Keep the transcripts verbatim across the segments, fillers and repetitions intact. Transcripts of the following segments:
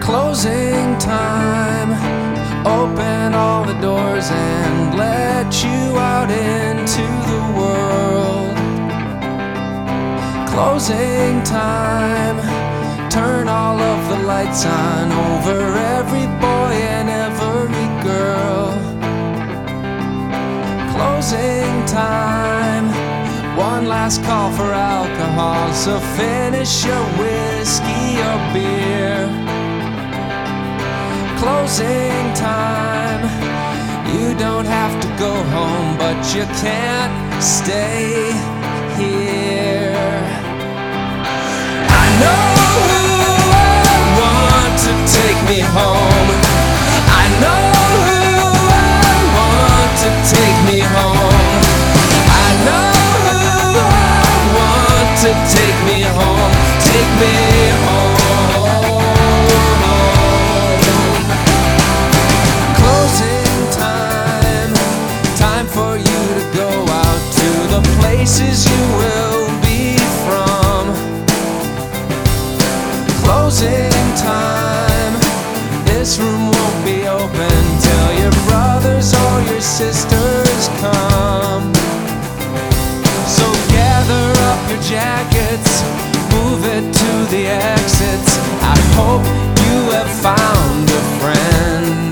Closing time. Open all the doors and let you out into the world. Closing time. Turn all of the lights on over every boy and every girl. Closing time. One last call for alcohol, so finish your whiskey or beer. Closing time. You don't have to go home, but you can't stay here. I know who I want to take me home. I know who I want to take me home. I know who I want to take me home. Take me home. Places you will be from. Closing time. This room won't be open till your brothers or your sisters come. So gather up your jackets, move it to the exits. I hope you have found a friend.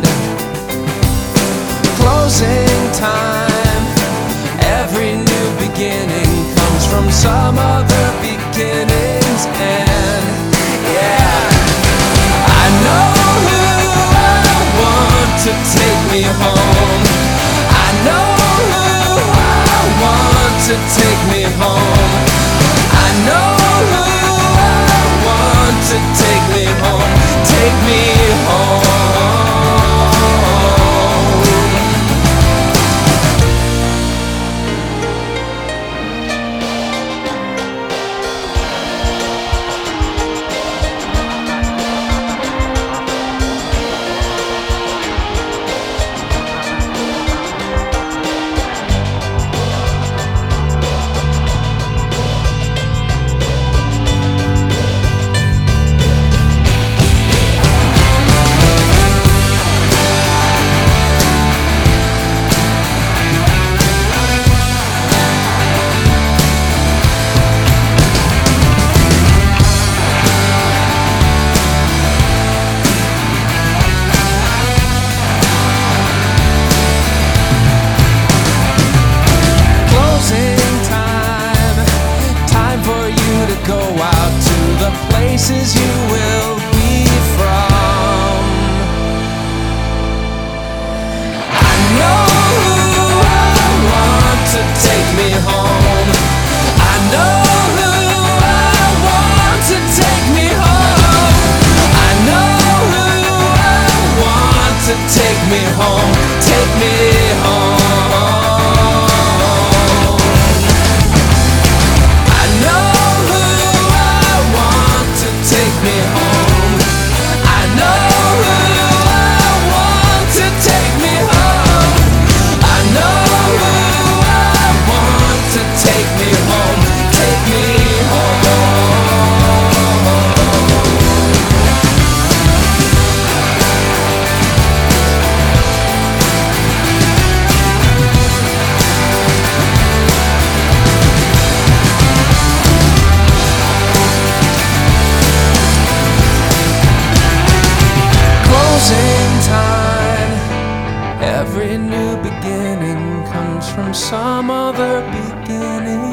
Closing time. Every new beginning comes from some other beginning's end. Yeah, I know who I want to take me home. I know who I want to take me home. I know who I want to take me home. Take me home. Go out to the places you will be from. I know who I want to take me home. I know who I want to take me home. I know who I want to take me home. Take me home. Every new beginning comes from some other beginning.